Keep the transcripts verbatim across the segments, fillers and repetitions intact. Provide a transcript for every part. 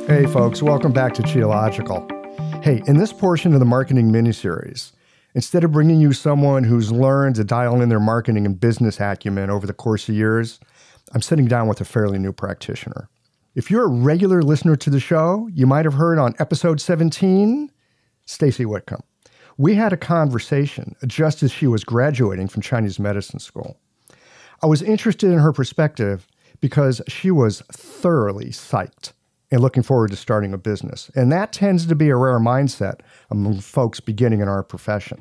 Hey folks, welcome back to Qiological. Hey, in this portion of the marketing miniseries, instead of bringing you someone who's learned to dial in their marketing and business acumen over the course of years, I'm sitting down with a fairly new practitioner. If you're a regular listener to the show, you might have heard on episode seventeen, Stacy Whitcomb. We had a conversation just as she was graduating from Chinese medicine school. I was interested in her perspective because she was thoroughly psyched and looking forward to starting a business. And that tends to be a rare mindset among folks beginning in our profession.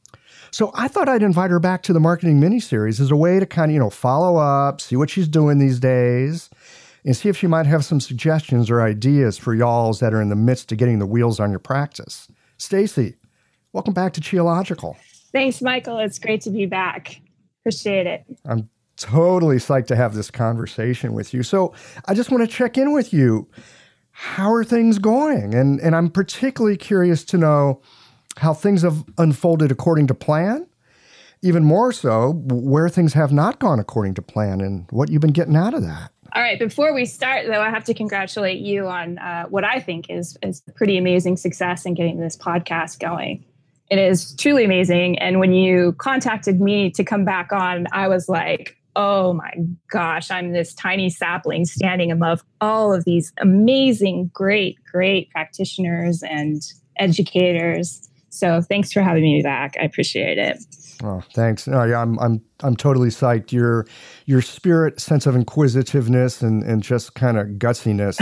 So I thought I'd invite her back to the marketing miniseries as a way to kind of, you know, follow up, see what she's doing these days, and see if she might have some suggestions or ideas for y'alls that are in the midst of getting the wheels on your practice. Stacy, welcome back to Qiological. Thanks, Michael. It's great to be back. Appreciate it. I'm totally psyched to have this conversation with you. So I just want to check in with you. How are things going? And and I'm particularly curious to know how things have unfolded according to plan. Even more so, where things have not gone according to plan and what you've been getting out of that. All right. Before we start, though, I have to congratulate you on uh, what I think is, is pretty amazing success in getting this podcast going. It is truly amazing. And when you contacted me to come back on, I was like, oh my gosh, I'm this tiny sapling standing above all of these amazing, great, great practitioners and educators. So thanks for having me back. I appreciate it. Oh, thanks. No, yeah, I'm I'm I'm totally psyched. Your your spirit, sense of inquisitiveness, and and just kind of gutsiness.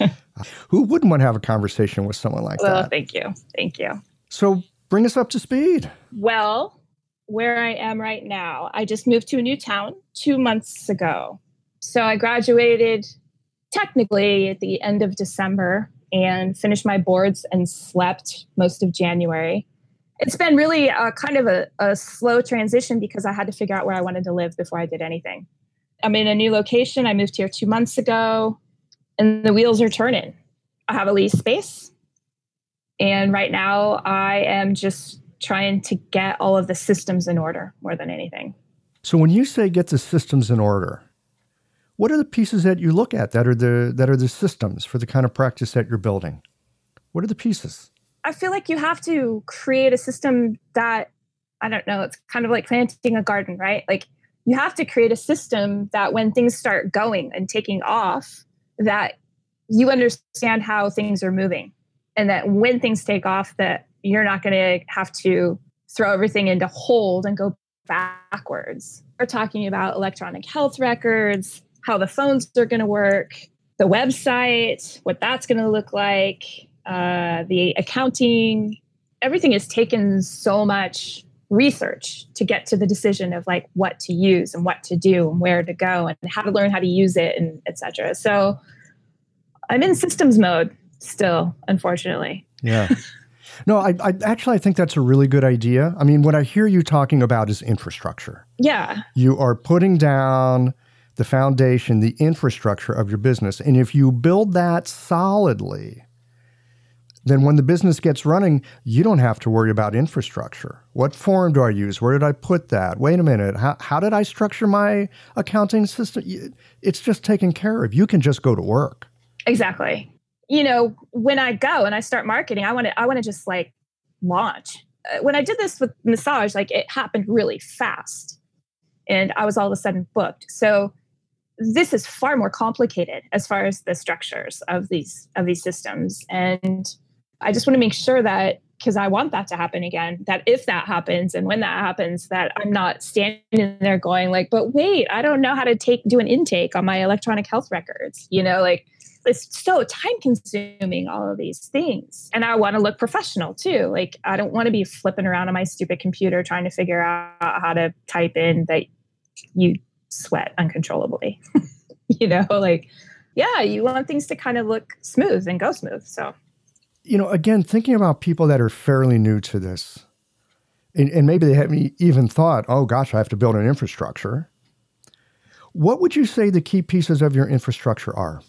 Who wouldn't want to have a conversation with someone like well, that? Well, thank you, thank you. So bring us up to speed. Well, where I am right now, I just moved to a new town two months ago. So I graduated technically at the end of December and finished my boards and slept most of January. It's been really a, kind of a, a slow transition because I had to figure out where I wanted to live before I did anything. I'm in a new location. I moved here two months ago and the wheels are turning. I have a lease space. And right now I am just trying to get all of the systems in order more than anything. So when you say get the systems in order, what are the pieces that you look at that are the that are the systems for the kind of practice that you're building? What are the pieces? I feel like you have to create a system that, I don't know, it's kind of like planting a garden, right? Like you have to create a system that when things start going and taking off, that you understand how things are moving. And that when things take off, that you're not going to have to throw everything into hold and go backwards. We're talking about electronic health records, how the phones are going to work, the website, what that's going to look like, uh, the accounting. Everything has taken so much research to get to the decision of like what to use and what to do and where to go and how to learn how to use it and et cetera. So I'm in systems mode still, unfortunately. Yeah. No, I, I actually I think that's a really good idea. I mean, what I hear you talking about is infrastructure. Yeah. You are putting down the foundation, the infrastructure of your business. And if you build that solidly, then when the business gets running, you don't have to worry about infrastructure. What form do I use? Where did I put that? Wait a minute. How, how did I structure my accounting system? It's just taken care of. You can just go to work. Exactly. You know, when I go and I start marketing, I want to, I want to just like launch. Uh, when I did this with massage, like it happened really fast and I was all of a sudden booked. So this is far more complicated as far as the structures of these, of these systems. And I just want to make sure that, because I want that to happen again, that if that happens and when that happens, that I'm not standing there going like, but wait, I don't know how to take, do an intake on my electronic health records, you know, like, it's so time consuming, all of these things. And I want to look professional too. Like, I don't want to be flipping around on my stupid computer trying to figure out how to type in that you sweat uncontrollably. You know, like, yeah, you want things to kind of look smooth and go smooth. So, you know, again, thinking about people that are fairly new to this, and, and maybe they haven't even thought, oh gosh, I have to build an infrastructure. What would you say the key pieces of your infrastructure are?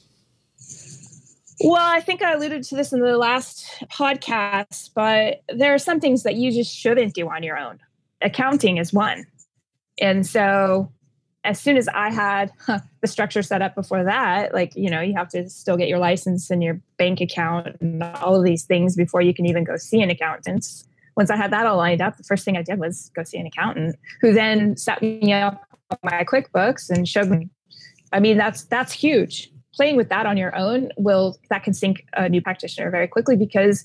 Well, I think I alluded to this in the last podcast, but there are some things that you just shouldn't do on your own. Accounting is one. And so as soon as I had huh, the structure set up before that, like, you know, you have to still get your license and your bank account and all of these things before you can even go see an accountant. Once I had that all lined up, the first thing I did was go see an accountant who then set me up on my QuickBooks and showed me. I mean, that's that's huge. Playing with that on your own will that can sink a new practitioner very quickly because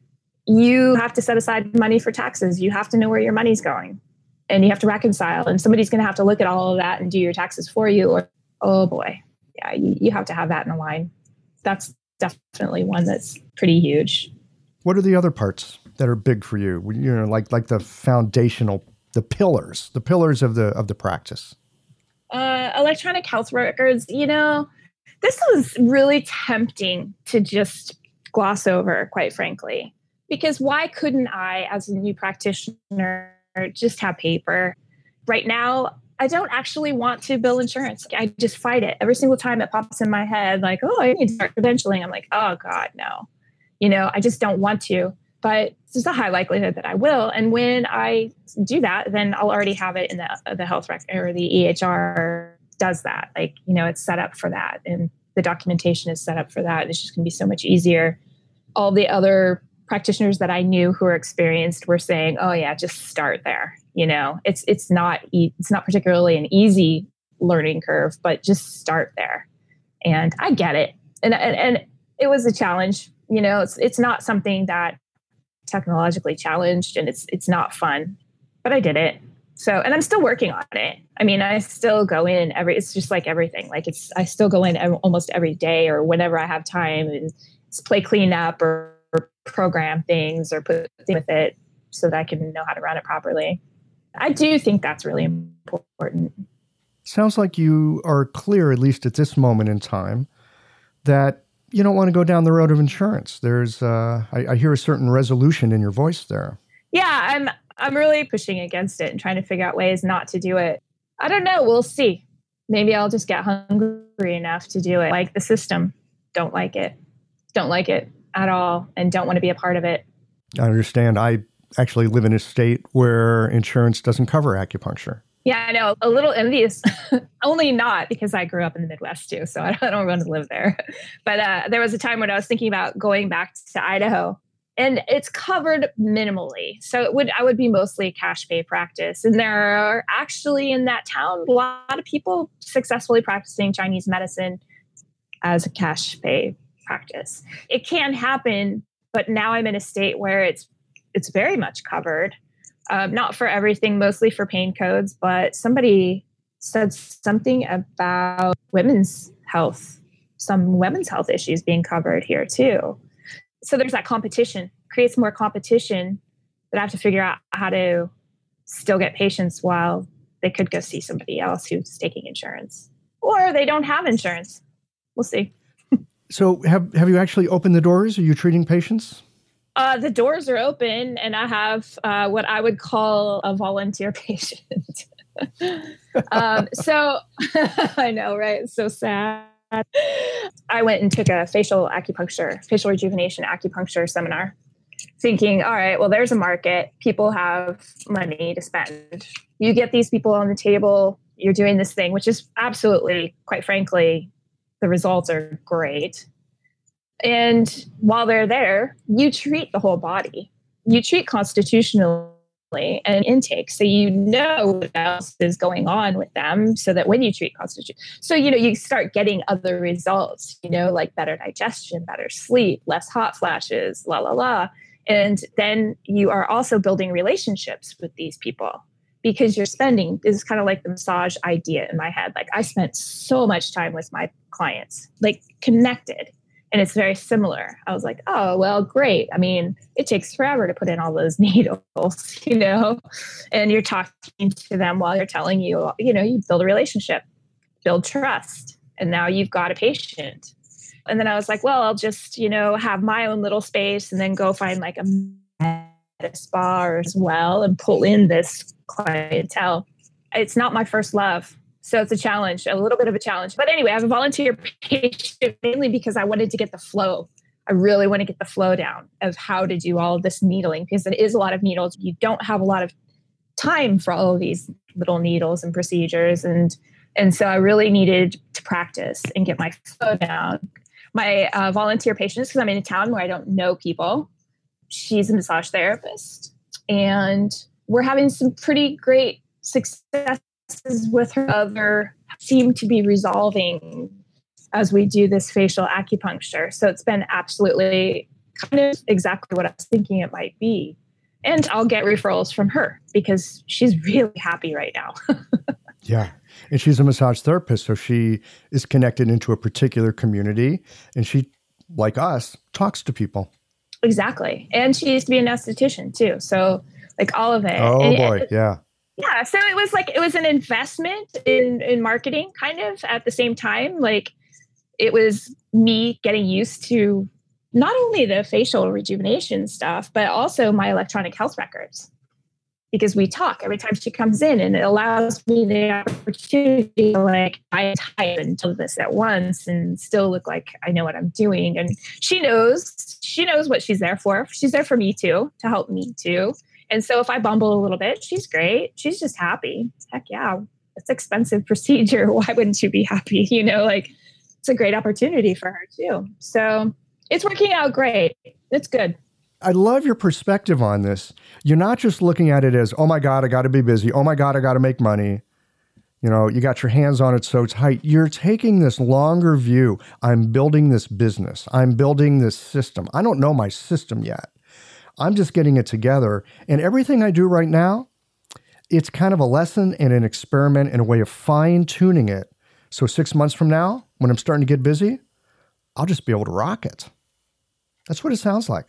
you have to set aside money for taxes. You have to know where your money's going. And you have to reconcile, and somebody's going to have to look at all of that and do your taxes for you. Or, oh boy, yeah, you, you have to have that in a line. That's definitely one that's pretty huge. What are the other parts that are big for you? You know, like like the foundational, the pillars, the pillars of the of the practice. Uh, electronic health records. You know, this was really tempting to just gloss over, quite frankly, because why couldn't I, as a new practitioner, just have paper? Right now, I don't actually want to bill insurance. I just fight it every single time it pops in my head. Like, oh, I need to start credentialing. I'm like, oh God, no. You know, I just don't want to. But there's a high likelihood that I will. And when I do that, then I'll already have it in the the health record, or the E H R does that. Like, you know, it's set up for that, and the documentation is set up for that. It's just going to be so much easier. All the other practitioners that I knew who were experienced were saying, "Oh yeah, just start there." You know, it's it's not e- it's not particularly an easy learning curve, but just start there. And I get it, and and, and it was a challenge. You know, it's it's not something that technologically challenged, and it's it's not fun, but I did it. So, and I'm still working on it. I mean, I still go in every. It's just like everything. Like it's I still go in every, almost every day or whenever I have time, and play cleanup or, or program things or put things with it so that I can know how to run it properly. I do think that's really important. Sounds like you are clear, at least at this moment in time, that you don't want to go down the road of insurance. There's, uh, I, I hear a certain resolution in your voice there. Yeah, I'm, I'm really pushing against it and trying to figure out ways not to do it. I don't know. We'll see. Maybe I'll just get hungry enough to do it. Like the system, don't like it, don't like it at all, and don't want to be a part of it. I understand. I actually live in a state where insurance doesn't cover acupuncture. Yeah, I know. A little envious. Only not because I grew up in the Midwest too, so I don't want to live there. But uh, there was a time when I was thinking about going back to Idaho, and it's covered minimally. So it would I would be mostly cash pay practice. And there are actually in that town a lot of people successfully practicing Chinese medicine as a cash pay practice. It can happen, but now I'm in a state where it's it's very much covered. Um, not for everything, mostly for pain codes, but somebody said something about women's health, some women's health issues being covered here too. So there's that competition, creates more competition that I have to figure out how to still get patients while they could go see somebody else who's taking insurance, or they don't have insurance. We'll see. So have, have you actually opened the doors? Are you treating patients? Uh, the doors are open, and I have uh, what I would call a volunteer patient. um, so I know, right? It's so sad. I went and took a facial acupuncture, facial rejuvenation acupuncture seminar, thinking, all right, well, there's a market. People have money to spend. You get these people on the table. You're doing this thing, which is absolutely, quite frankly, the results are great. And while they're there, you treat the whole body. You treat constitutionally and intake. So you know what else is going on with them so that when you treat constitution, so, you know, you start getting other results, you know, like better digestion, better sleep, less hot flashes, la, la, la. And then you are also building relationships with these people because you're spending, this is kind of like the massage idea in my head. Like I spent so much time with my clients, like connected. And it's very similar. I was like, oh, well, great. I mean, it takes forever to put in all those needles, you know, and you're talking to them while you're telling you, you know, you build a relationship, build trust. And now you've got a patient. And then I was like, well, I'll just, you know, have my own little space and then go find like a, a spa as well and pull in this clientele. It's not my first love. So it's a challenge, a little bit of a challenge. But anyway, I have a volunteer patient mainly because I wanted to get the flow. I really want to get the flow down of how to do all of this needling because it is a lot of needles. You don't have a lot of time for all of these little needles and procedures. And And so I really needed to practice and get my flow down. My uh, volunteer patients, because I'm in a town where I don't know people, she's a massage therapist. And we're having some pretty great successes with her. Other seem to be resolving as we do this facial acupuncture. So it's been absolutely kind of exactly what I was thinking it might be. And I'll get referrals from her because she's really happy right now. Yeah. And she's a massage therapist. So she is connected into a particular community. And she, like us, talks to people. Exactly. And she used to be an esthetician too. So like all of it. Oh, and, boy. and, yeah. Yeah. So it was like, it was an investment in, in marketing kind of at the same time. Like it was me getting used to not only the facial rejuvenation stuff, but also my electronic health records, because we talk every time she comes in, and it allows me the opportunity to like I type and do this at once and still look like I know what I'm doing. And she knows, she knows what she's there for. She's there for me too, to help me too. And so if I bumble a little bit, she's great. She's just happy. Heck yeah. It's an expensive procedure. Why wouldn't you be happy? You know, like it's a great opportunity for her too. So it's working out great. It's good. I love your perspective on this. You're not just looking at it as, oh my God, I got to be busy. Oh my God, I got to make money. You know, you got your hands on it so tight. You're taking this longer view. I'm building this business. I'm building this system. I don't know my system yet. I'm just getting it together. And everything I do right now, it's kind of a lesson and an experiment and a way of fine tuning it. So six months from now, when I'm starting to get busy, I'll just be able to rock it. That's what it sounds like.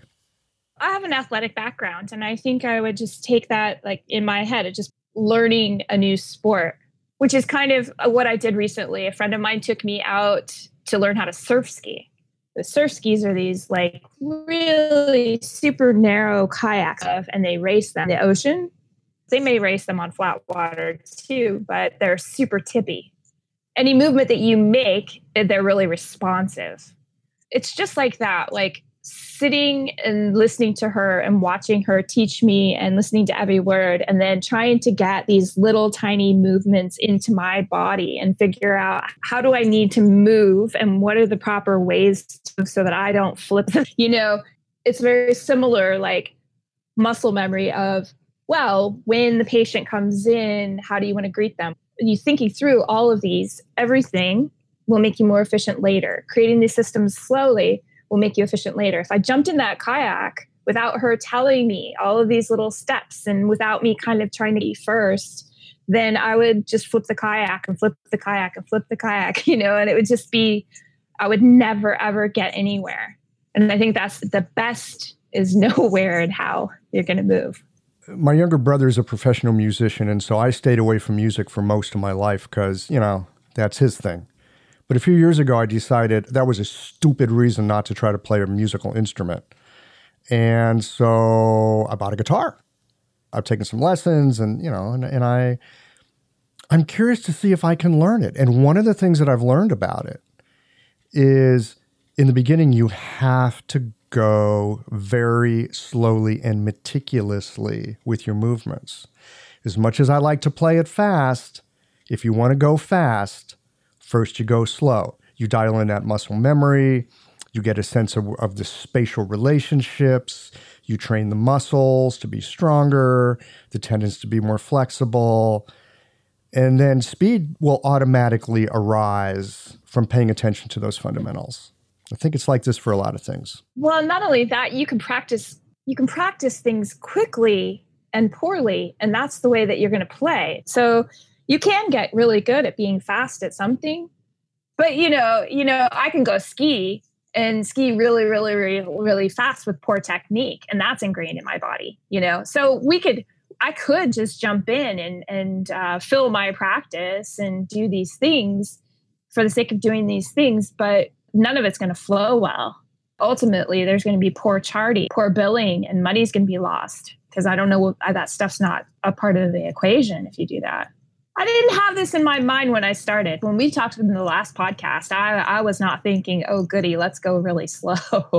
I have an athletic background, and I think I would just take that like in my head of just learning a new sport, which is kind of what I did recently. A friend of mine took me out to learn how to surf ski. The surf skis are these like really super narrow kayaks, and they race them in the ocean. They may race them on flat water too, but they're super tippy. Any movement that you make, they're really responsive. It's just like that, like sitting and listening to her and watching her teach me and listening to every word, and then trying to get these little tiny movements into my body and figure out how do I need to move and what are the proper ways to, so that I don't flip. You know, it's very similar, like muscle memory of, well, when the patient comes in, how do you want to greet them? You thinking through all of these, everything will make you more efficient later. Creating these systems slowly will make you efficient later. If I jumped in that kayak without her telling me all of these little steps and without me kind of trying to be first, then I would just flip the kayak and flip the kayak and flip the kayak, you know, and it would just be, I would never, ever get anywhere. And I think that's the best is know where and how you're going to move. My younger brother is a professional musician, and so I stayed away from music for most of my life because, you know, that's his thing. But a few years ago, I decided that was a stupid reason not to try to play a musical instrument. And so I bought a guitar. I've taken some lessons and, you know, and, and I, I'm curious to see if I can learn it. And one of the things that I've learned about it is in the beginning, you have to go very slowly and meticulously with your movements. As much as I like to play it fast, if you want to go fast, first you go slow. You dial in that muscle memory. You get a sense of, of the spatial relationships. You train the muscles to be stronger, the tendons to be more flexible. And then speed will automatically arise from paying attention to those fundamentals. I think it's like this for a lot of things. Well, not only that, you can practice, you can practice things quickly and poorly, and that's the way that you're going to play. So you can get really good at being fast at something, but you know, you know, I can go ski and ski really, really, really, really fast with poor technique, and that's ingrained in my body. You know, so we could, I could just jump in and and uh, fill my practice and do these things for the sake of doing these things, but none of it's going to flow well. Ultimately, there's going to be poor charting, poor billing, and money's going to be lost because I don't know what that stuff's not a part of the equation if you do that. I didn't have this in my mind when I started. When we talked in the last podcast, I, I was not thinking, oh, goody, let's go really slow.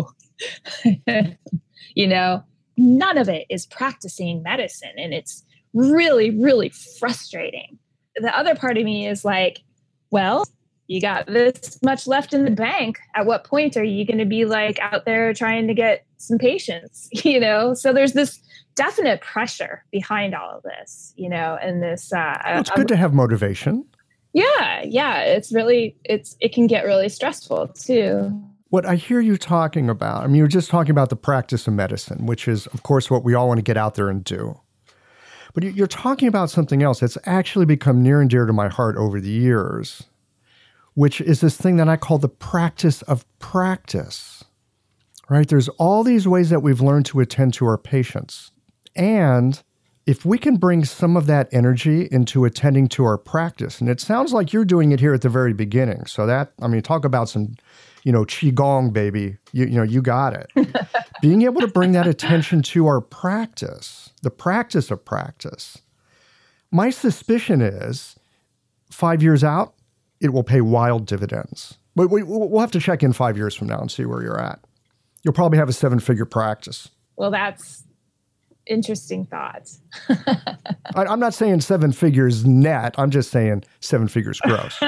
You know, none of it is practicing medicine. And it's really, really frustrating. The other part of me is like, well, you got this much left in the bank. At what point are you going to be like out there trying to get some patients, you know? So there's this definite pressure behind all of this, you know, and this, uh, well, it's good um, to have motivation. Yeah. Yeah. It's really, it's, it can get really stressful too. What I hear you talking about, I mean, you're just talking about the practice of medicine, which is, of course, what we all want to get out there and do. But you're talking about something else that's actually become near and dear to my heart over the years, which is this thing that I call the practice of practice, right? There's all these ways that we've learned to attend to our patients. And if we can bring some of that energy into attending to our practice, and it sounds like you're doing it here at the very beginning. So that, I mean, talk about some, you know, Qigong, baby. You, you know, you got it. Being able to bring that attention to our practice, the practice of practice. My suspicion is five years out, it will pay wild dividends. But we, we'll have to check in five years from now and see where you're at. You'll probably have a seven-figure practice. Well, that's interesting thoughts. I, I'm not saying seven figures net. I'm just saying seven figures gross.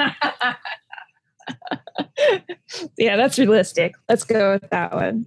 Yeah, that's realistic. Let's go with that one.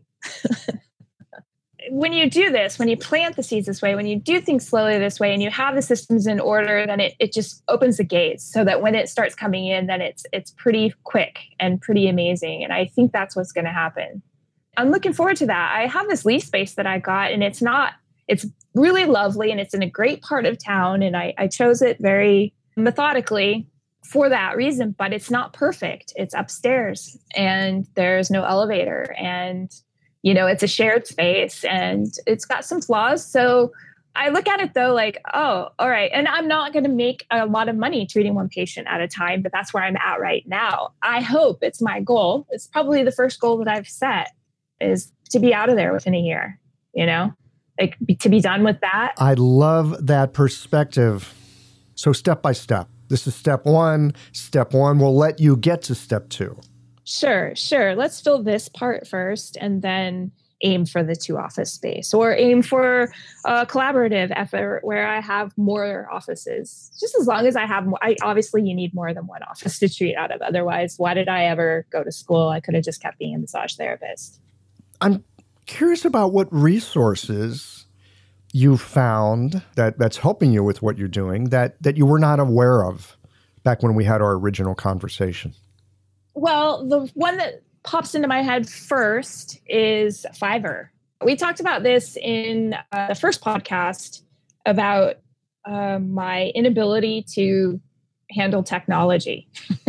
When you do this, when you plant the seeds this way, when you do things slowly this way, and you have the systems in order, then it, it just opens the gates so that when it starts coming in, then it's it's pretty quick and pretty amazing. And I think that's what's going to happen. I'm looking forward to that. I have this lease space that I got, and it's not, it's really lovely, and it's in a great part of town. And I, I chose it very methodically for that reason, but it's not perfect. It's upstairs and there's no elevator, and you know, it's a shared space and it's got some flaws. So I look at it though, like, oh, all right. And I'm not going to make a lot of money treating one patient at a time, but that's where I'm at right now. I hope it's my goal. It's probably the first goal that I've set is to be out of there within a year, you know, like be, to be done with that. I love that perspective. So step by step, this is step one. Step one will let you get to step two. Sure, sure. Let's fill this part first and then aim for the two office space, or aim for a collaborative effort where I have more offices. Just as long as I have more, I, obviously you need more than one office to treat out of. Otherwise, why did I ever go to school? I could have just kept being a massage therapist. I'm curious about what resources you found that that's helping you with what you're doing that, that you were not aware of back when we had our original conversation. Well, the one that pops into my head first is Fiverr. We talked about this in uh, the first podcast about uh, my inability to handle technology,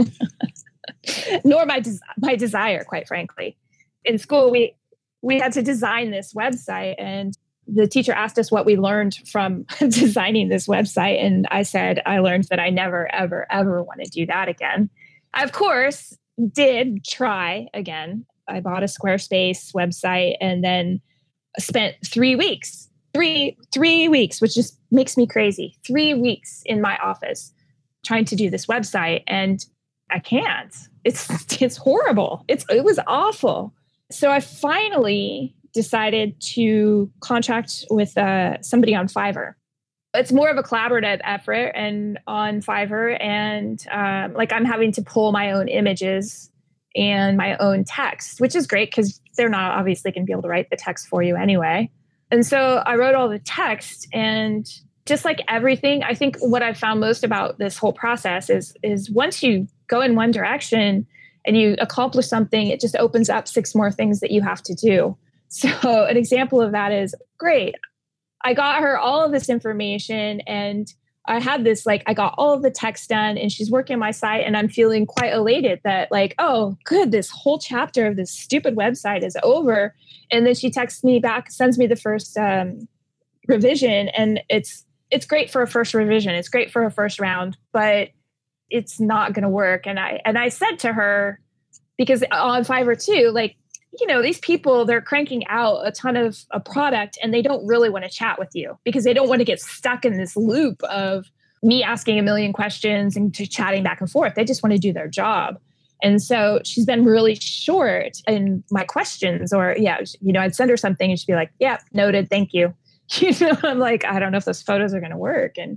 nor my des- my desire, quite frankly. In school, we we had to design this website, and the teacher asked us what we learned from designing this website, and I said I learned that I never, ever, ever want to do that again. I, of course, did try again. I bought a Squarespace website and then spent three weeks, three, three weeks, which just makes me crazy. Three weeks in my office trying to do this website. And I can't, it's, it's horrible. It's, it was awful. So I finally decided to contract with uh, somebody on Fiverr. It's more of a collaborative effort and on Fiverr, and um, like I'm having to pull my own images and my own text, which is great because they're not obviously going to be able to write the text for you anyway. And so I wrote all the text, and just like everything, I think what I found most about this whole process is, is once you go in one direction and you accomplish something, it just opens up six more things that you have to do. So an example of that is, great, I got her all of this information, and I had this, like, I got all of the text done, and she's working my site, and I'm feeling quite elated that, like, oh, good, this whole chapter of this stupid website is over. And then she texts me back, sends me the first um, revision, and it's it's great for a first revision. It's great for a first round, but it's not going to work. And I and I said to her, because on Fiverr too, like, you know, these people, they're cranking out a ton of a product, and they don't really want to chat with you because they don't want to get stuck in this loop of me asking a million questions and to chatting back and forth. They just want to do their job. And so she's been really short in my questions, or, yeah, you know, I'd send her something and she'd be like, yeah, noted. Thank you. You know, I'm like, I don't know if those photos are going to work. And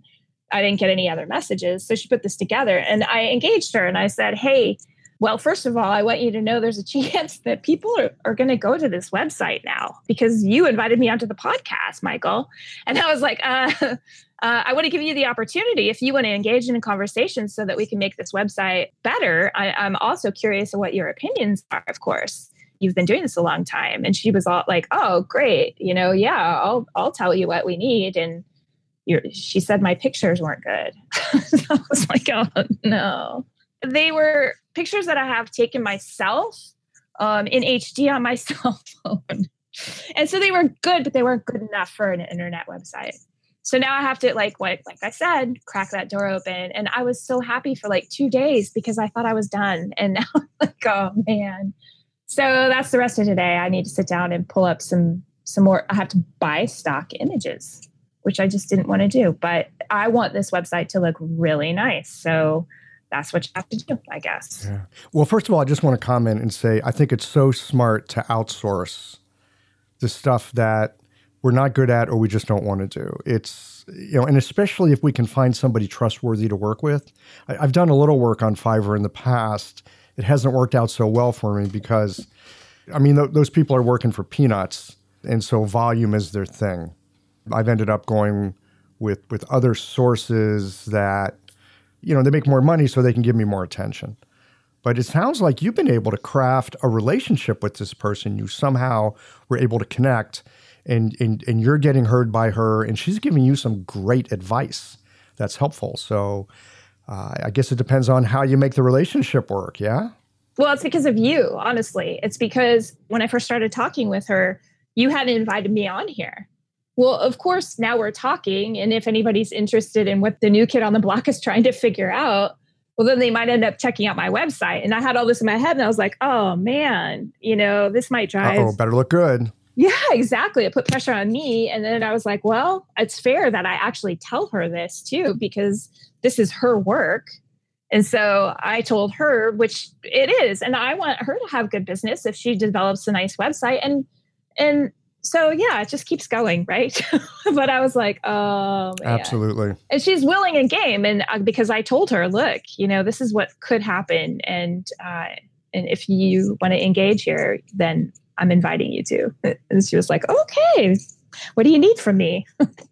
I didn't get any other messages. So she put this together and I engaged her and I said, hey, well, first of all, I want you to know there's a chance that people are, are going to go to this website now because you invited me onto the podcast, Michael. And I was like, uh, uh, I want to give you the opportunity if you want to engage in a conversation so that we can make this website better. I, I'm also curious of what your opinions are, of course. You've been doing this a long time. And she was all like, oh, great. You know, yeah, I'll, I'll tell you what we need. And you're, she said my pictures weren't good. So I was like, oh, no. They were pictures that I have taken myself um, in H D on my cell phone. And so they were good, but they weren't good enough for an internet website. So now I have to, like, what, like I said, crack that door open. And I was so happy for like two days because I thought I was done. And now I'm like, oh, man. So that's the rest of today. I need to sit down and pull up some some more. I have to buy stock images, which I just didn't want to do. But I want this website to look really nice. So that's what you have to do, I guess. Yeah. Well, first of all, I just want to comment and say, I think it's so smart to outsource the stuff that we're not good at or we just don't want to do. It's, you know, and especially if we can find somebody trustworthy to work with. I, I've done a little work on Fiverr in the past. It hasn't worked out so well for me because, I mean, th- those people are working for peanuts. And so volume is their thing. I've ended up going with, with other sources that, you know, they make more money so they can give me more attention. But it sounds like you've been able to craft a relationship with this person. You somehow were able to connect and, and, and you're getting heard by her and she's giving you some great advice that's helpful. So uh, I guess it depends on how you make the relationship work. Yeah. Well, it's because of you, honestly. It's because when I first started talking with her, you hadn't invited me on here. Well, of course, now we're talking. And if anybody's interested in what the new kid on the block is trying to figure out, well, then they might end up checking out my website. And I had all this in my head and I was like, oh, man, you know, this might drive. Oh, better look good. Yeah, exactly. It put pressure on me. And then I was like, well, it's fair that I actually tell her this, too, because this is her work. And so I told her, which it is. And I want her to have good business if she develops a nice website. And and so, yeah, it just keeps going, right? But I was like, oh, man. Absolutely. And she's willing and game. And uh, because I told her, look, you know, this is what could happen. And uh, and if you want to engage here, then I'm inviting you to. And she was like, okay, what do you need from me?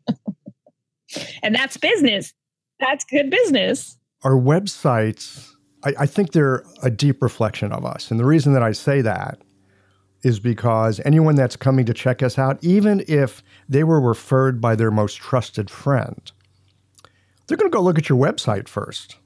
And that's business. That's good business. Our websites, I, I think they're a deep reflection of us. And the reason that I say that is because anyone that's coming to check us out, even if they were referred by their most trusted friend, they're going to go look at your website first.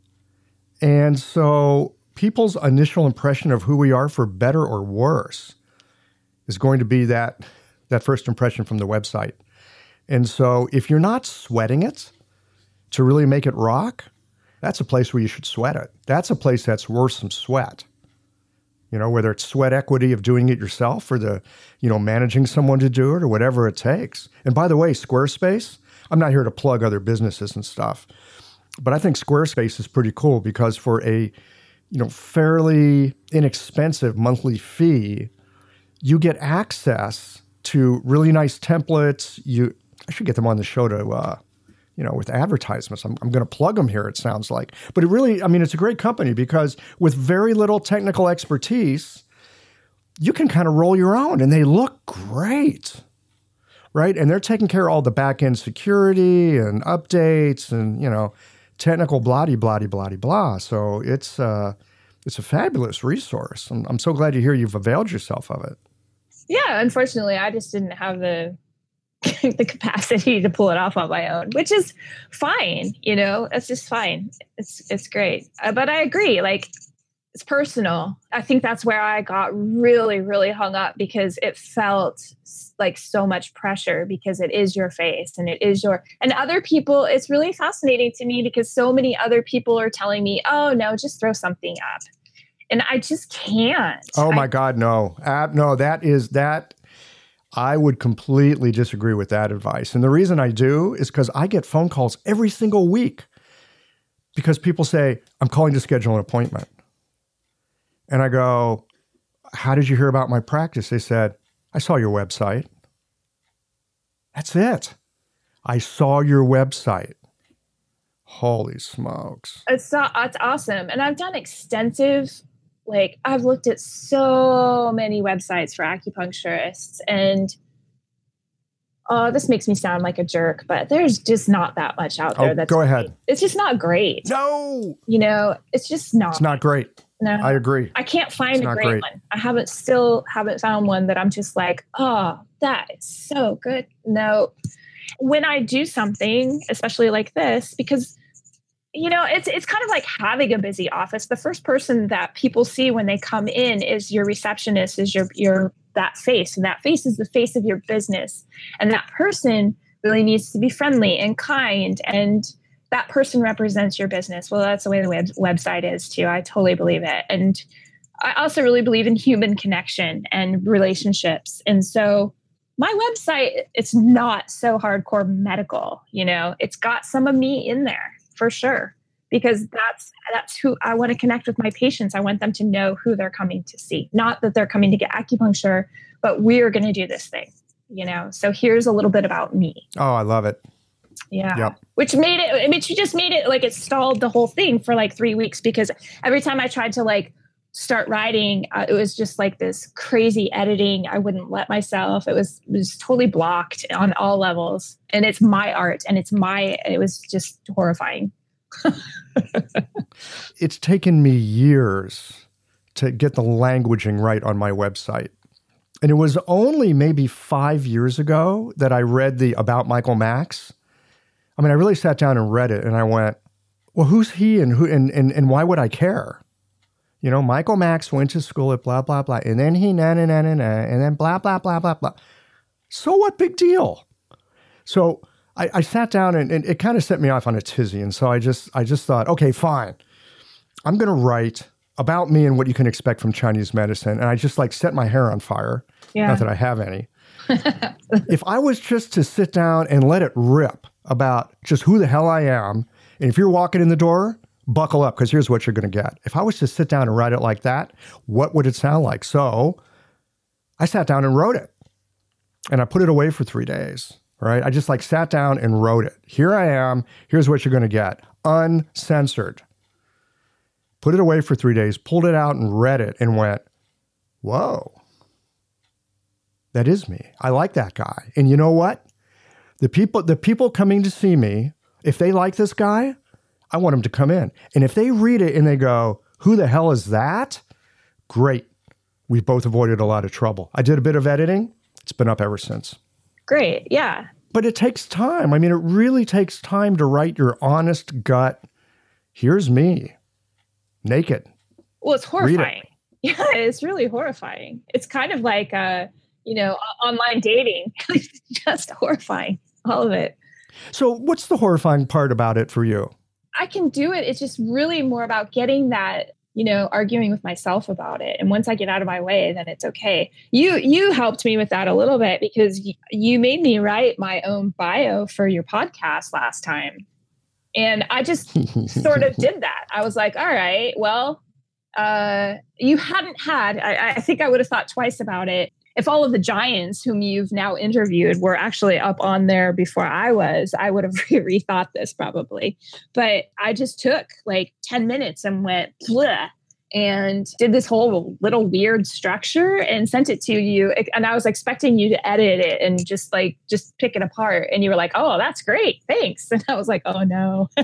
And so people's initial impression of who we are, for better or worse, is going to be that, that first impression from the website. And so if you're not sweating it to really make it rock, that's a place where you should sweat it. That's a place that's worth some sweat. You know, whether it's sweat equity of doing it yourself or the, you know, managing someone to do it or whatever it takes. And by the way, Squarespace, I'm not here to plug other businesses and stuff, but I think Squarespace is pretty cool because for a, you know, fairly inexpensive monthly fee, you get access to really nice templates. You, I should get them on the show to, uh, you know, with advertisements. I'm, I'm going to plug them here, it sounds like. But it really, I mean, it's a great company because with very little technical expertise, you can kind of roll your own and they look great, right? And they're taking care of all the back-end security and updates and, you know, technical blah-de, blah-de, blah-de, blah. So it's, uh, it's a fabulous resource. I'm, I'm so glad to hear you've availed yourself of it. Yeah, unfortunately, I just didn't have the the capacity to pull it off on my own, which is fine. You know, it's just fine. It's, it's great. Uh, but I agree. Like, it's personal. I think that's where I got really, really hung up because it felt like so much pressure because it is your face and it is your, and other people, it's really fascinating to me because so many other people are telling me, oh no, just throw something up. And I just can't. Oh my I, God, no. Uh, no, that is that. I would completely disagree with that advice. And the reason I do is because I get phone calls every single week because people say, I'm calling to schedule an appointment. And I go, how did you hear about my practice? They said, I saw your website. That's it. I saw your website. Holy smokes. It's so, it's awesome. And I've done extensive, like I've looked at so many websites for acupuncturists, and oh, this makes me sound like a jerk, but there's just not that much out there. Oh, that's go great. ahead. It's just not great. No. You know, it's just not. It's not great. No. I agree. I can't find It's a not great, great. one. I haven't still haven't found one that I'm just like, oh, that is so good. No. When I do something, especially like this, because you know, it's it's kind of like having a busy office. The first person that people see when they come in is your receptionist, is your your that face. And that face is the face of your business. And that person really needs to be friendly and kind. And that person represents your business. Well, that's the way the web, website is too. I totally believe it. And I also really believe in human connection and relationships. And so my website, it's not so hardcore medical, you know, it's got some of me in there for sure, because that's, that's who I want to connect with my patients. I want them to know who they're coming to see, not that they're coming to get acupuncture, but we're going to do this thing, you know? So here's a little bit about me. Oh, I love it. Yeah. Yep. Which made it, I mean, she just made it like it stalled the whole thing for like three weeks because every time I tried to like start writing, uh, it was just like this crazy editing. I wouldn't let myself. It was, it was totally blocked on all levels. And it's my art and it's my, it was just horrifying. It's taken me years to get the languaging right on my website. And it was only maybe five years ago that I read the About Michael Max. I mean, I really sat down and read it and I went, well, who's he and who and, and, and why would I care? You know, Michael Max went to school at blah, blah, blah. And then he na na na na na and then blah, blah, blah, blah, blah. So what big deal? So I, I sat down and, and it kind of set me off on a tizzy. And so I just I just thought, okay, fine. I'm going to write about me and what you can expect from Chinese medicine. And I just like set my hair on fire. Yeah. Not that I have any. If I was just to sit down and let it rip about just who the hell I am, and if you're walking in the door, buckle up because here's what you're going to get. If I was to sit down and write it like that, what would it sound like? So I sat down and wrote it. And I put it away for three days. Right? I just like sat down and wrote it. Here I am. Here's what you're going to get. Uncensored. Put it away for three days, pulled it out and read it and went, whoa, that is me. I like that guy. And you know what? The people, the people coming to see me, if they like this guy, I want them to come in. And if they read it and they go, who the hell is that? Great. We've both avoided a lot of trouble. I did a bit of editing. It's been up ever since. Great. Yeah. But it takes time. I mean, it really takes time to write your honest gut. Here's me, naked. Well, it's horrifying. It. Yeah, it's really horrifying. It's kind of like, uh, you know, online dating. It's just horrifying, all of it. So what's the horrifying part about it for you? I can do it. It's just really more about getting that, you know, arguing with myself about it. And once I get out of my way, then it's okay. You you helped me with that a little bit because y- you made me write my own bio for your podcast last time. And I just sort of did that. I was like, all right, well, uh, you hadn't had, I, I think I would have thought twice about it. If all of the giants whom you've now interviewed were actually up on there before I was, I would have rethought this probably. But I just took like ten minutes and went, bleh, and did this whole little weird structure and sent it to you. And I was expecting you to edit it and just like, just pick it apart. And you were like, oh, that's great. Thanks. And I was like, oh no. And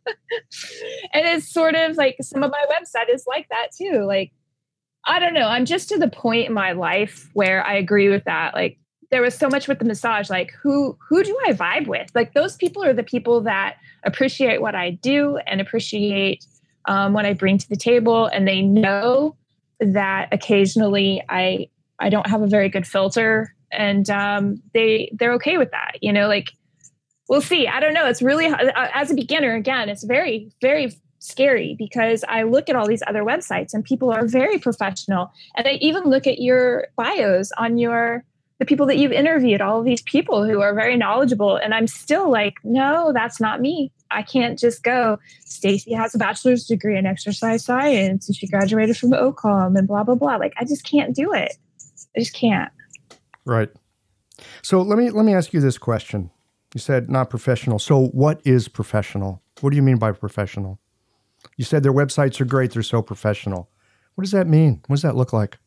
it's sort of like some of my website is like that too. Like, I don't know. I'm just to the point in my life where I agree with that. Like there was so much with the massage, like who, who do I vibe with? Like those people are the people that appreciate what I do and appreciate um, what I bring to the table. And they know that occasionally I, I don't have a very good filter and um, they, they're okay with that. You know, like we'll see. I don't know. It's really, as a beginner, again, it's very, very scary because I look at all these other websites and people are very professional. And I even look at your bios on your, the people that you've interviewed, all of these people who are very knowledgeable. And I'm still like, no, that's not me. I can't just go, Stacy has a bachelor's degree in exercise science and she graduated from O C O M and blah, blah, blah. Like, I just can't do it. I just can't. Right. So let me, let me ask you this question. You said not professional. So what is professional? What do you mean by professional? You said their websites are great. They're so professional. What does that mean? What does that look like?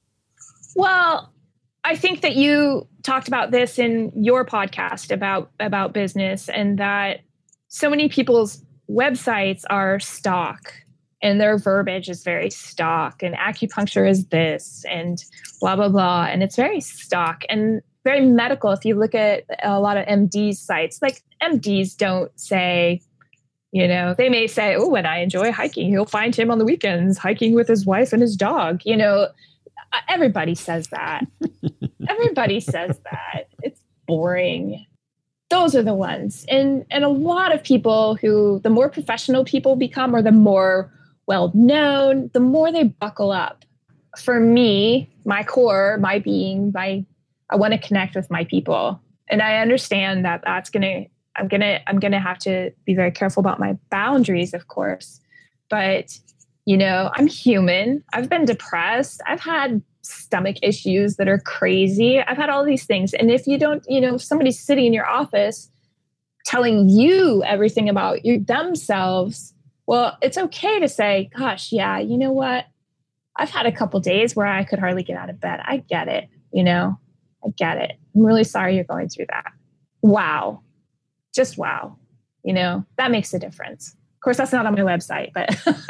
Well, I think that you talked about this in your podcast about, about business, and that so many people's websites are stock and their verbiage is very stock, and acupuncture is this and blah, blah, blah. And it's very stock and very medical. If you look at a lot of M Ds sites, like M Ds don't say, you know, they may say, oh, when I enjoy hiking, you'll find him on the weekends hiking with his wife and his dog. You know, everybody says that. Everybody says that. It's boring. Those are the ones. And and a lot of people who, the more professional people become, or the more well-known, the more they buckle up. For me, my core, my being, my, I want to connect with my people. And I understand that that's going to, I'm going to, I'm going to have to be very careful about my boundaries, of course. But, you know, I'm human. I've been depressed. I've had stomach issues that are crazy. I've had all these things. And if you don't, you know, if somebody's sitting in your office telling you everything about you, themselves, well, it's okay to say, gosh, yeah, you know what? I've had a couple days where I could hardly get out of bed. I get it. You know, I get it. I'm really sorry you're going through that. Wow. Just wow. You know, that makes a difference. Of course, that's not on my website, but,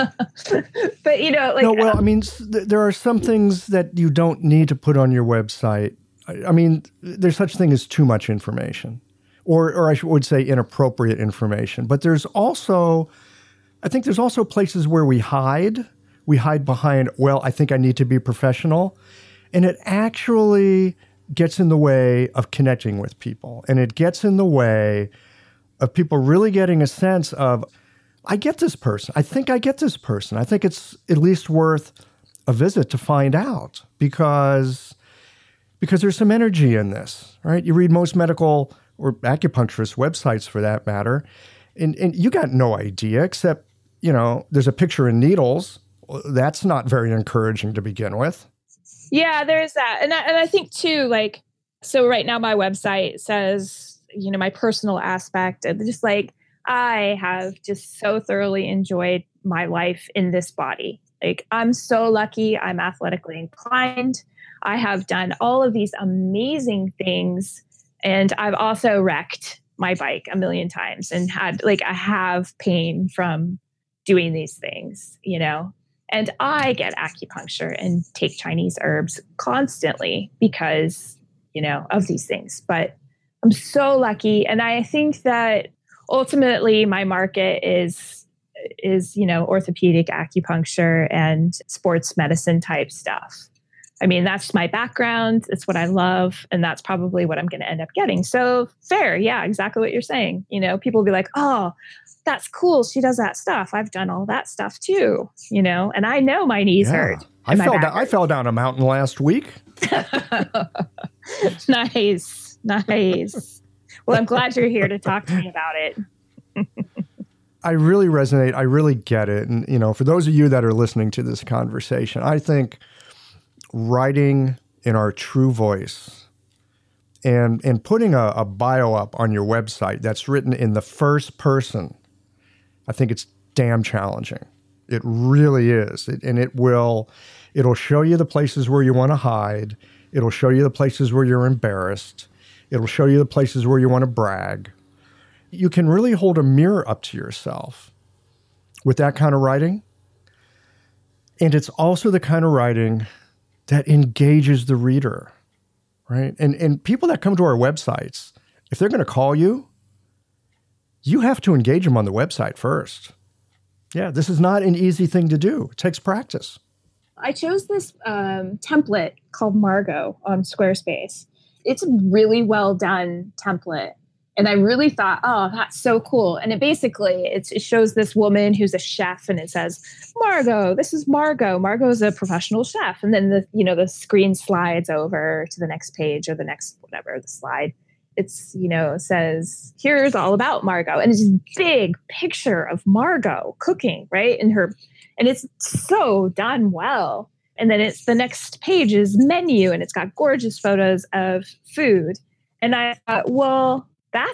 but you know, like. No, well, I mean, th- there are some things that you don't need to put on your website. I, I mean, there's such thing as too much information, or, or I should, would say inappropriate information. But there's also, I think there's also places where we hide. We hide behind, well, I think I need to be professional. And it actually gets in the way of connecting with people. And it gets in the way of people really getting a sense of, I get this person. I think I get this person. I think it's at least worth a visit to find out, because, because there's some energy in this, right? You read most medical or acupuncturist websites for that matter, and, and you got no idea except, you know, there's a picture of needles. That's not very encouraging to begin with. Yeah, there's that. And I, and I think too, like, so right now my website says, you know, my personal aspect of just like, I have just so thoroughly enjoyed my life in this body. Like, I'm so lucky. I'm athletically inclined. I have done all of these amazing things. And I've also wrecked my bike a million times and had, like, I have pain from doing these things, you know. And I get acupuncture and take Chinese herbs constantly because, you know, of these things. But I'm so lucky. And I think that ultimately my market is, is, you know, orthopedic acupuncture and sports medicine type stuff. I mean, that's my background. It's what I love. And that's probably what I'm going to end up getting. So fair. Yeah, exactly what you're saying. You know, people will be like, oh, that's cool. She does that stuff. I've done all that stuff too, you know, and I know my knees yeah. hurt. I fell down, I fell down a mountain last week. Nice. Nice. Well, I'm glad you're here to talk to me about it. I really resonate. I really get it. And, you know, for those of you that are listening to this conversation, I think writing in our true voice and, and putting a, a bio up on your website that's written in the first person, I think it's damn challenging. It really is. It, and it will, it'll show you the places where you want to hide. It'll show you the places where you're embarrassed. It'll show you the places where you want to brag. You can really hold a mirror up to yourself with that kind of writing. And it's also the kind of writing that engages the reader, right? And, and people that come to our websites, if they're going to call you, you have to engage them on the website first. Yeah, this is not an easy thing to do. It takes practice. I chose this um, template called Margot on Squarespace. It's a really well done template. And I really thought, oh, that's so cool. And it basically, it's, it shows this woman who's a chef, and it says, Margot, this is Margot. Margot is a professional chef. And then the, you know, the screen slides over to the next page or the next, whatever, the slide. It's, you know, says, here's all about Margot. And it's this big picture of Margot cooking, right? And her, and it's so done well. And then it's the next page is menu, and it's got gorgeous photos of food. And I thought, well, that's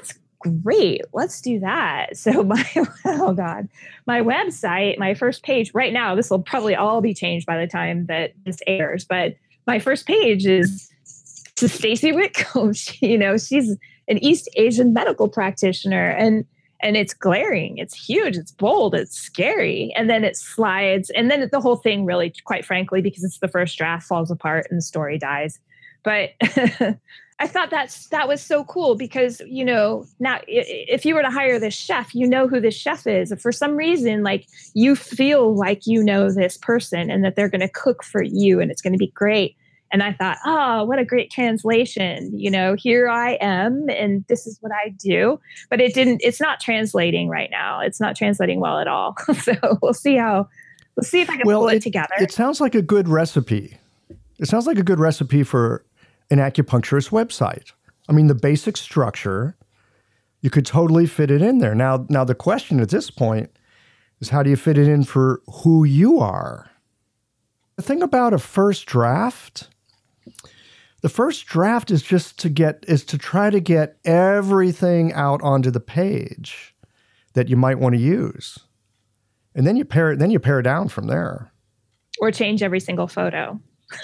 great, let's do that. So my, oh God, my website, my first page right now, this will probably all be changed by the time that this airs, but my first page is to Stacey Whitcomb. She, you know, she's an East Asian medical practitioner, and and it's glaring, it's huge, it's bold, it's scary. And then it slides. And then the whole thing really, quite frankly, because it's the first draft, falls apart and the story dies. But I thought that's, that was so cool because, you know, now if you were to hire this chef, you know who this chef is. If for some reason, like you feel like you know this person and that they're going to cook for you and it's going to be great. And I thought, oh, what a great translation. You know, here I am and this is what I do. But it didn't, it's not translating right now. It's not translating well at all. So we'll see how, we'll see if I can well, pull it, it together. It sounds like a good recipe. It sounds like a good recipe for an acupuncturist website. I mean, the basic structure, you could totally fit it in there. Now, now the question at this point is how do you fit it in for who you are? The thing about a first draft, the first draft is just to get, is to try to get everything out onto the page that you might want to use. And then you pare it, then you pare down from there. Or change every single photo.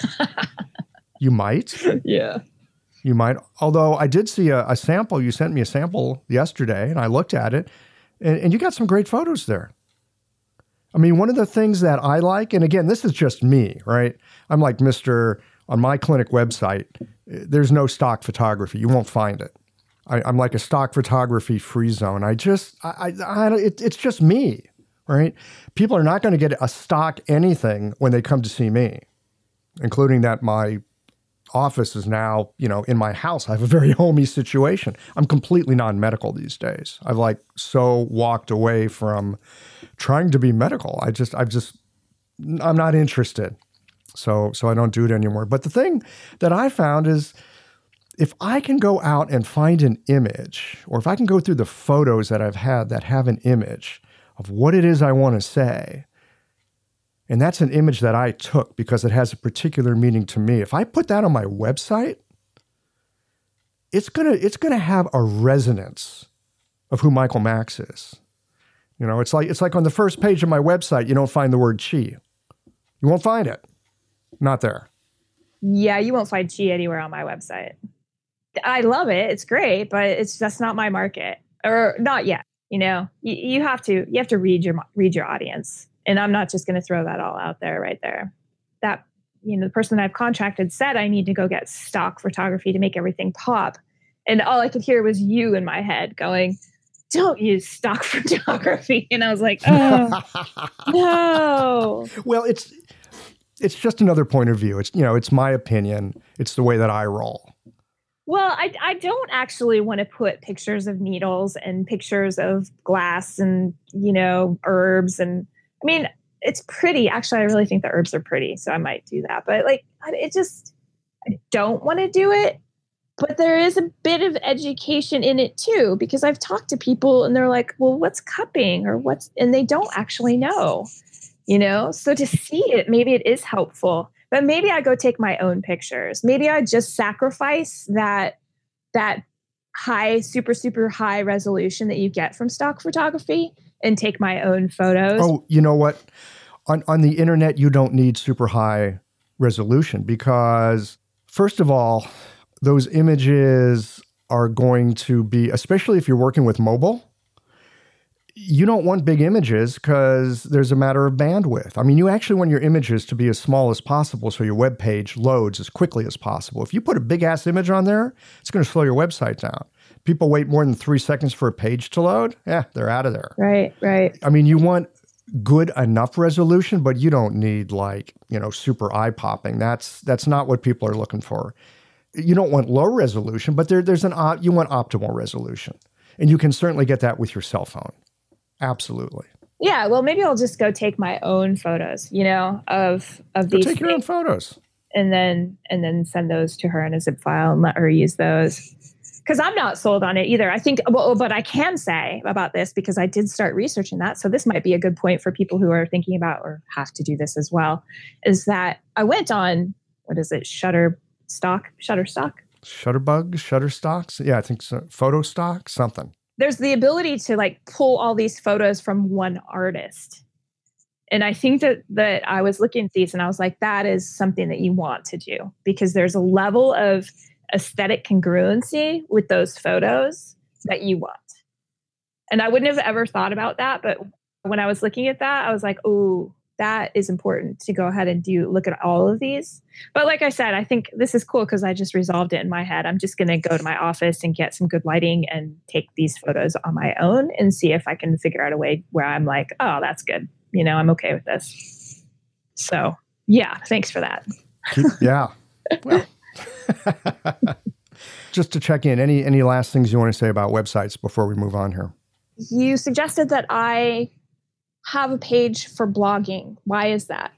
You might. Yeah. You might. Although I did see a, a sample. You sent me a sample yesterday, and I looked at it, and, and you got some great photos there. I mean, one of the things that I like, and again, this is just me, right? I'm like Mister On my clinic website, there's no stock photography. You won't find it. I, I'm like a stock photography free zone. I just, I, I, I it, it's just me, right? People are not going to get a stock anything when they come to see me, including that my office is now, you know, in my house. I have a very homey situation. I'm completely non-medical these days. I've like so walked away from trying to be medical. I just, I've just, I'm not interested. So, so I don't do it anymore. But the thing that I found is if I can go out and find an image, or if I can go through the photos that I've had that have an image of what it is I want to say, and that's an image that I took because it has a particular meaning to me. If I put that on my website, it's gonna it's gonna have a resonance of who Michael Max is. You know, it's like it's like on the first page of my website, you don't find the word chi. You won't find it. Not there. Yeah, you won't find chi anywhere on my website. I love it. It's great, but it's that's not my market, or not yet. You know, you, you have to you have to read your read your audience. And I'm not just going to throw that all out there right there. That, you know, the person that I've contracted said I need to go get stock photography to make everything pop. And all I could hear was you in my head going, don't use stock photography. And I was like, oh, no. Well, it's it's just another point of view. It's, you know, it's my opinion. It's the way that I roll. Well, I, I don't actually want to put pictures of needles and pictures of glass and, you know, herbs and, I mean, it's pretty. Actually, I really think the herbs are pretty, so I might do that. But like, it just, I don't want to do it. But there is a bit of education in it too, because I've talked to people and they're like, well, what's cupping or what's, and they don't actually know, you know? So to see it, maybe it is helpful, but maybe I go take my own pictures. Maybe I just sacrifice that, that high, super, super high resolution that you get from stock photography and take my own photos. Oh, you know what? On on the internet, you don't need super high resolution because, first of all, those images are going to be, especially if you're working with mobile, you don't want big images because there's a matter of bandwidth. I mean, you actually want your images to be as small as possible so your web page loads as quickly as possible. If you put a big-ass image on there, it's going to slow your website down. People wait more than three seconds for a page to load. Yeah, they're out of there. Right, right. I mean, you want good enough resolution, but you don't need like, you know, super eye-popping. That's that's not what people are looking for. You don't want low resolution, but there, there's an op- you want optimal resolution. And you can certainly get that with your cell phone. Absolutely. Yeah, well, maybe I'll just go take my own photos, you know, of of Go these take your own photos. And then and then send those to her in a zip file and let her use those. Because I'm not sold on it either. I think, well, but I can say about this because I did start researching that. So this might be a good point for people who are thinking about or have to do this as well, is that I went on, what is it, Shutterstock, Shutterstock? Shutterbug, Shutterstocks? Yeah, I think so. Photostock, something. there's the ability to like pull all these photos from one artist. And I think that that I was looking at these and I was like, that is something that you want to do because there's a level of aesthetic congruency with those photos that you want. And I wouldn't have ever thought about that. But when I was looking at that, I was like, oh, that is important to go ahead and do look at all of these. But like I said, I think this is cool because I just resolved it in my head. I'm just going to go to my office and get some good lighting and take these photos on my own and see if I can figure out a way where I'm like, oh, that's good. You know, I'm okay with this. So yeah, thanks for that. Yeah. Well, just to check in, any, any last things you want to say about websites before we move on here? You suggested that I have a page for blogging. Why is that?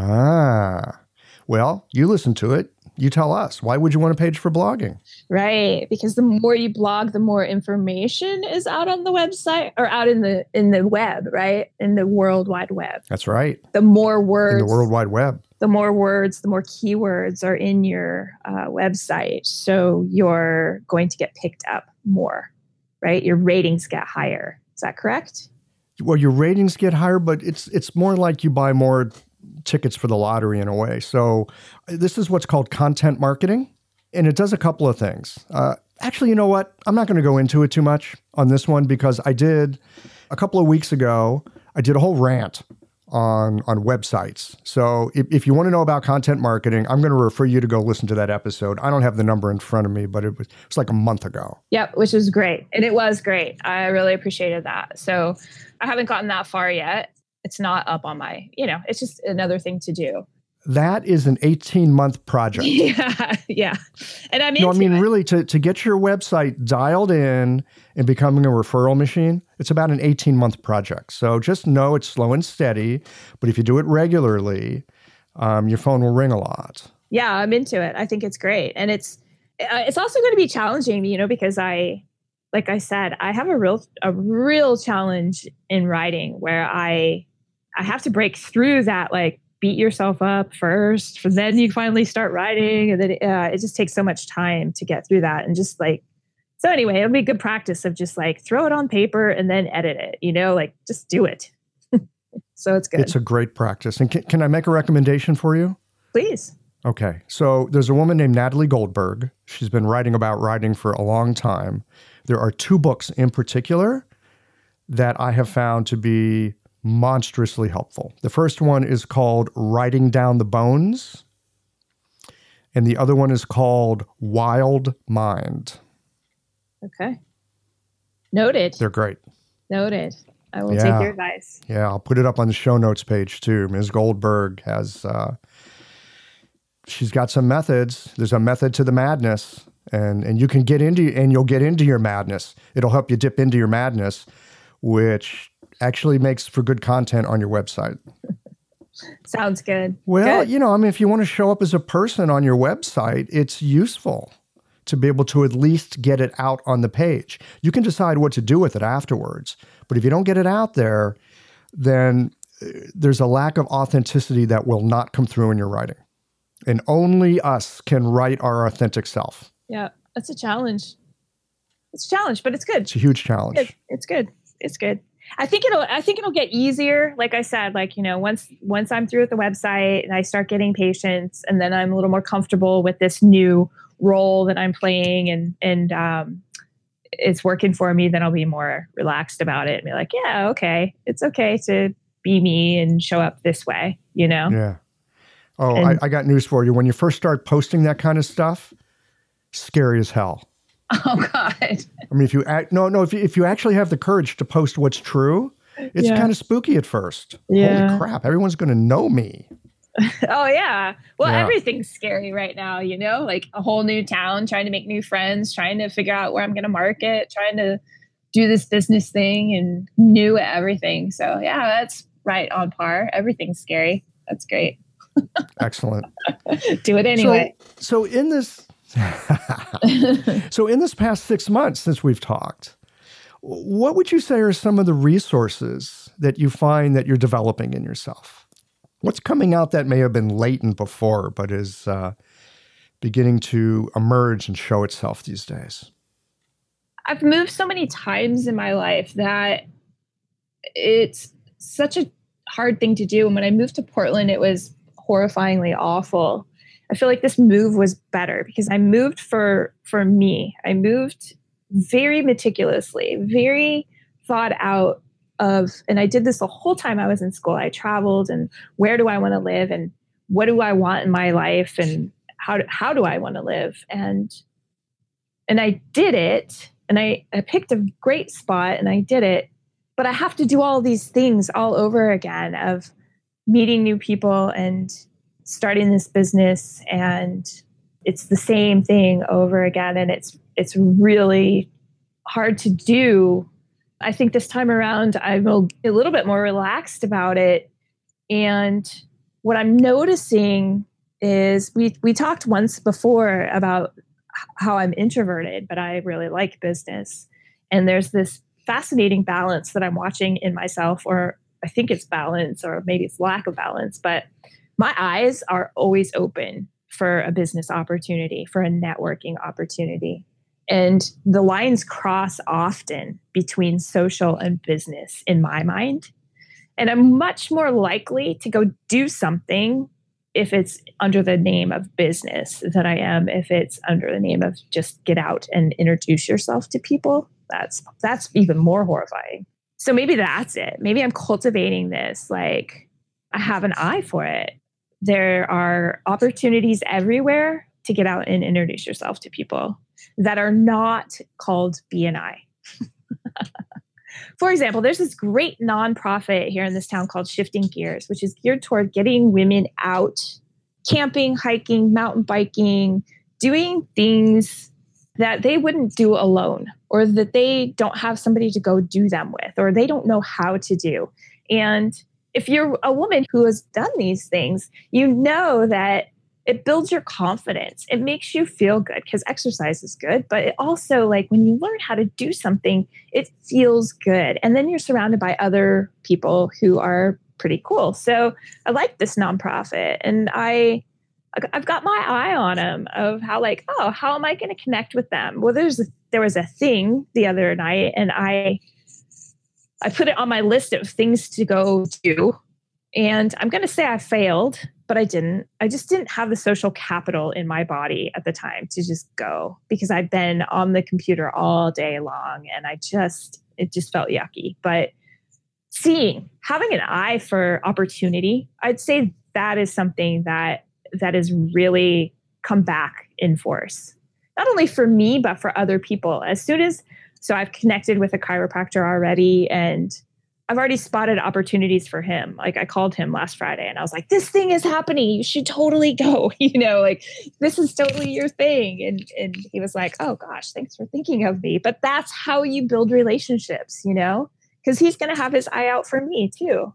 Ah, well, you listen to it. You tell us. Why would you want a page for blogging? Right, because the more you blog, the more information is out on the website or out in the in the web, right? In the World Wide Web. That's right. The more words. In the World Wide Web. The more words, the more keywords are in your uh, website. So you're going to get picked up more, right? Your ratings get higher. Is that correct? Well, your ratings get higher, but it's it's more like you buy more tickets for the lottery in a way. So this is what's called content marketing, and it does a couple of things. Uh, actually, you know what? I'm not going to go into it too much on this one because I did a couple of weeks ago, I did a whole rant on on websites. So if, if you want to know about content marketing, I'm going to refer you to go listen to that episode. I don't have the number in front of me, but it was, it was like a month ago. Yep, which is great. And it was great. I really appreciated that. So I haven't gotten that far yet. It's not up on my, you know, it's just another thing to do. That is an eighteen-month project. Yeah, yeah. And I'm into No, I mean, it. really, to, to get your website dialed in and becoming a referral machine, it's about an eighteen-month project. So just know it's slow and steady, but if you do it regularly, um, your phone will ring a lot. Yeah, I'm into it. I think it's great. And it's uh, it's also going to be challenging, you know, because I, like I said, I have a real a real challenge in writing where I I have to break through that, like, beat yourself up first, for then you finally start writing. And then uh, it just takes so much time to get through that. And just like, so anyway, it'll be good practice of just like throw it on paper and then edit it, you know, like just do it. So it's good. It's a great practice. And can, can I make a recommendation for you? Please. Okay. So there's a woman named Natalie Goldberg. She's been writing about writing for a long time. There are two books in particular that I have found to be monstrously helpful. The first one is called Writing Down the Bones, and the other one is called Wild Mind. Okay. Noted. They're great. Noted. I will Yeah. take your advice. Yeah, I'll put it up on the show notes page too. Miz Goldberg has, uh, she's got some methods. There's a method to the madness, and and you can get into, and you'll get into your madness. It'll help you dip into your madness, which actually makes for good content on your website. Sounds good. Well, Good. you know, I mean, if you want to show up as a person on your website, it's useful to be able to at least get it out on the page. You can decide what to do with it afterwards. But if you don't get it out there, then uh, there's a lack of authenticity that will not come through in your writing. And only us can write our authentic self. Yeah, that's a challenge. It's a challenge, but it's good. It's a huge challenge. It's, it's good. It's good. I think it'll. I think it'll get easier. Like I said, like you know, once once I'm through with the website and I start getting patients, and then I'm a little more comfortable with this new role that I'm playing, and and um, it's working for me, then I'll be more relaxed about it and be like, yeah, okay, it's okay to be me and show up this way. You know? Yeah. Oh, And- I, I got news for you. When you first start posting that kind of stuff, scary as hell. Oh God. I mean, if you act, no, no, if you, if you actually have the courage to post what's true, it's Yeah. kind of spooky at first. Yeah. Holy crap, everyone's going to know me. Oh yeah. Well, Yeah. everything's scary right now, you know, like a whole new town, trying to make new friends, trying to figure out where I'm going to market, trying to do this business thing and new at everything. So yeah, that's right on par. Everything's scary. That's great. Excellent. Do it anyway. So, so in this, so in this past six months since we've talked, what would you say are some of the resources that you find that you're developing in yourself? What's coming out that may have been latent before, but is uh, beginning to emerge and show itself these days? I've moved so many times in my life that it's such a hard thing to do. And when I moved to Portland, it was horrifyingly awful. I feel like this move was better because I moved for for me. I moved very meticulously, very thought out of, and I did this the whole time I was in school. I traveled and where do I want to live and what do I want in my life and how do, how do I want to live? And and I did it and I, I picked a great spot and I did it, but I have to do all these things all over again of meeting new people and starting this business, and it's the same thing over again. And it's, it's really hard to do. I think this time around, I'm a little bit more relaxed about it. And what I'm noticing is we, we talked once before about how I'm introverted, but I really like business. And there's this fascinating balance that I'm watching in myself, or I think it's balance, or maybe it's lack of balance, but my eyes are always open for a business opportunity, for a networking opportunity. And the lines cross often between social and business in my mind. And I'm much more likely to go do something if it's under the name of business than I am if it's under the name of just get out and introduce yourself to people. That's that's even more horrifying. So maybe that's it. Maybe I'm cultivating this, like I have an eye for it. There are opportunities everywhere to get out and introduce yourself to people that are not called B and I. For example, there's this great nonprofit here in this town called Shifting Gears, which is geared toward getting women out camping, hiking, mountain biking, doing things that they wouldn't do alone, or that they don't have somebody to go do them with, or they don't know how to do. And if you're a woman who has done these things, you know that it builds your confidence. It makes you feel good because exercise is good, but it also, like, when you learn how to do something, it feels good. And then you're surrounded by other people who are pretty cool. So I like this nonprofit, and I, I've got my eye on them of how, like, oh, how am I going to connect with them? Well, there's a, there was a thing the other night, and I, I put it on my list of things to go do. And I'm going to say I failed, but I didn't. I just didn't have the social capital in my body at the time to just go, because I've been on the computer all day long and I just, it just felt yucky. But seeing, having an eye for opportunity, I'd say that is something that, that has really come back in force. Not only for me, but for other people. As soon as, so I've connected with a chiropractor already, and I've already spotted opportunities for him. Like, I called him last Friday and I was like, this thing is happening. You should totally go, you know, like, this is totally your thing. And, and he was like, oh gosh, thanks for thinking of me. But that's how you build relationships, you know, because he's going to have his eye out for me too.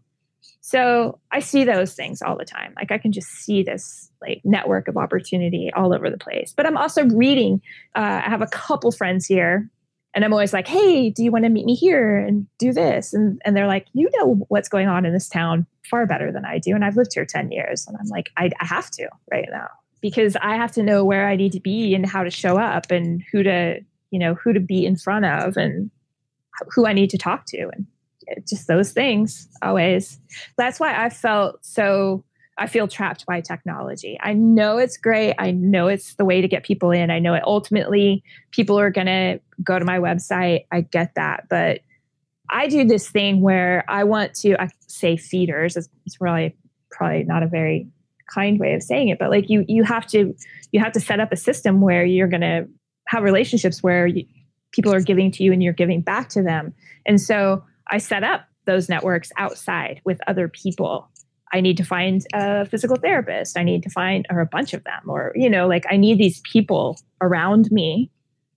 So I see those things all the time. Like, I can just see this like network of opportunity all over the place. But I'm also reading. Uh, I have a couple friends here, and I'm always like, hey, do you want to meet me here and do this? And and they're like, you know what's going on in this town far better than I do. And I've lived here ten years. And I'm like, I, I have to right now, because I have to know where I need to be and how to show up and who to, you know, who to be in front of and who I need to talk to. And just those things always. That's why I felt so, I feel trapped by technology. I know it's great. I know it's the way to get people in. I know it ultimately people are going to go to my website. I get that. But I do this thing where I want to, I say feeders. It's, it's really probably not a very kind way of saying it, but like you, you have to, you have to set up a system where you're going to have relationships where you, people are giving to you and you're giving back to them. And so I set up those networks outside with other people. I need to find a physical therapist. I need to find, or a bunch of them, or, you know, like I need these people around me.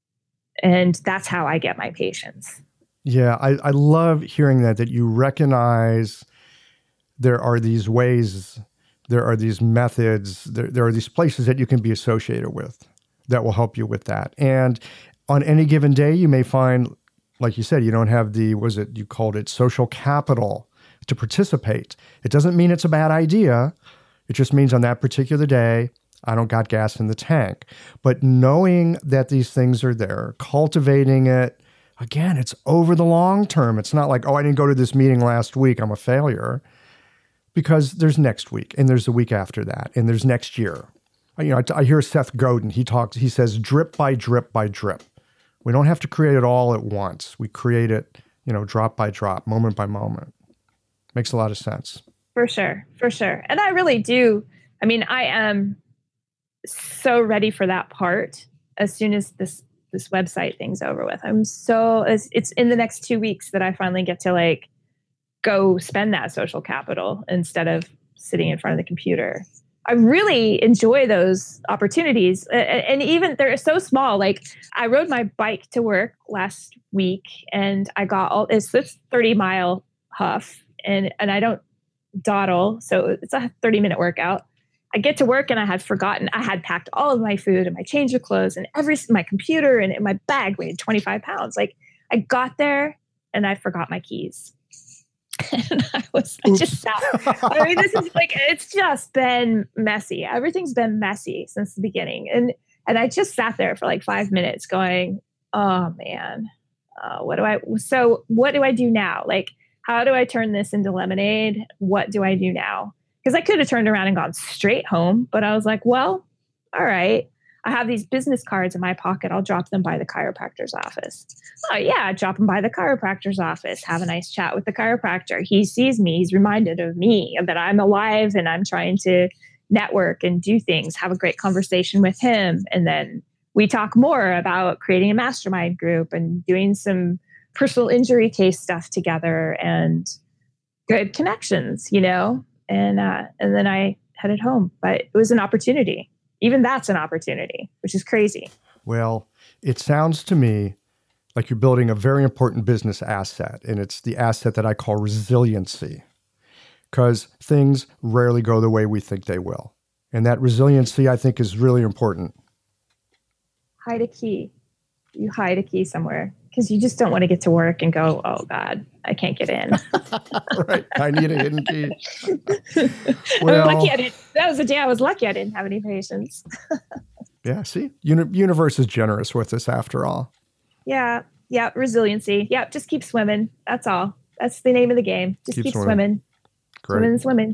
And that's how I get my patients. Yeah, I, I love hearing that, that you recognize there are these ways, there are these methods, there, there are these places that you can be associated with that will help you with that. And on any given day, you may find, like you said, you don't have the, was it, you called it social capital to participate. It doesn't mean it's a bad idea. It just means on that particular day, I don't got gas in the tank. But knowing that these things are there, cultivating it, Again, it's over the long term. It's not like, oh, I didn't go to this meeting last week, I'm a failure. Because there's next week, and there's the week after that, and there's next year. You know, I, I hear Seth Godin, he talks, he says drip by drip by drip. We don't have to create it all at once. We create it, you know, drop by drop, moment by moment. Makes a lot of sense. For sure, for sure. And I really do. I mean, I am so ready for that part as soon as this this website thing's over with. I'm so, it's, it's in the next two weeks that I finally get to like go spend that social capital instead of sitting in front of the computer. I really enjoy those opportunities. And even they're so small. Like I rode my bike to work last week and I got all, it's this thirty mile huff and, and I don't dawdle. So it's a thirty minute workout. I get to work and I had forgotten, I had packed all of my food and my change of clothes and every, my computer and my bag weighed twenty-five pounds. Like I got there and I forgot my keys. And I was, I just sat. I mean, this is like, it's just been messy. Everything's been messy since the beginning. And, and I just sat there for like five minutes going, oh man, uh, what do I, so what do I do now? Like, how do I turn this into lemonade? What do I do now? Because I could have turned around and gone straight home, but I was like, well, all right. I have these business cards in my pocket. I'll drop them by the chiropractor's office. Oh yeah, drop them by the chiropractor's office. Have a nice chat with the chiropractor. He sees me. He's reminded of me that I'm alive and I'm trying to network and do things. Have a great conversation with him. And then we talk more about creating a mastermind group and doing some personal injury case stuff together and good connections, you know? And, uh, and then I headed home, but it was an opportunity. Even that's an opportunity, which is crazy. Well, it sounds to me like you're building a very important business asset, and it's the asset that I call resiliency, because things rarely go the way we think they will. And that resiliency, I think, is really important. Hide a key. You hide a key somewhere because you just don't want to get to work and go, oh, God, I can't get in. Right. I need a hidden key. Well, I'm lucky I didn't. That was the day I was lucky I didn't have any patients. Yeah. See, Uni- universe is generous with us after all. Yeah. Yeah. Resiliency. Yeah. Just keep swimming. That's all. That's the name of the game. Just keep, keep swimming. swimming. Great. Swimming and swimming.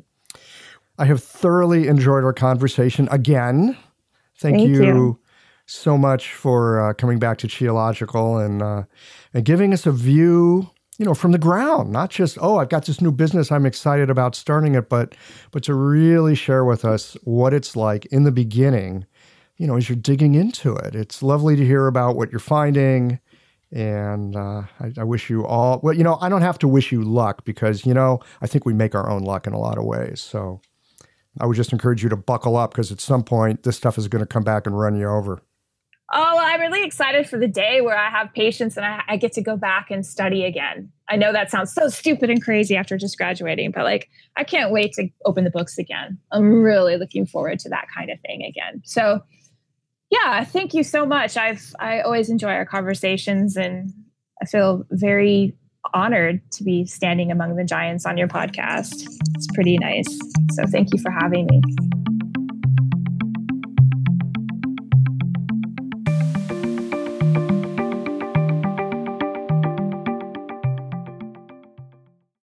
I have thoroughly enjoyed our conversation again. Thank, Thank you, you so much for uh, coming back to Qiological and uh, and giving us a view, you know, from the ground, not just, oh, I've got this new business, I'm excited about starting it, but but to really share with us what it's like in the beginning, you know, as you're digging into it. It's lovely to hear about what you're finding. And uh, I, I wish you all, well, you know, I don't have to wish you luck because, you know, I think we make our own luck in a lot of ways. So I would just encourage you to buckle up because at some point this stuff is going to come back and run you over. Oh, I'm really excited for the day where I have patience and I, I get to go back and study again. I know that sounds so stupid and crazy after just graduating, but like, I can't wait to open the books again. I'm really looking forward to that kind of thing again. So yeah, thank you so much. I've, I always enjoy our conversations and I feel very honored to be standing among the giants on your podcast. It's pretty nice. So thank you for having me.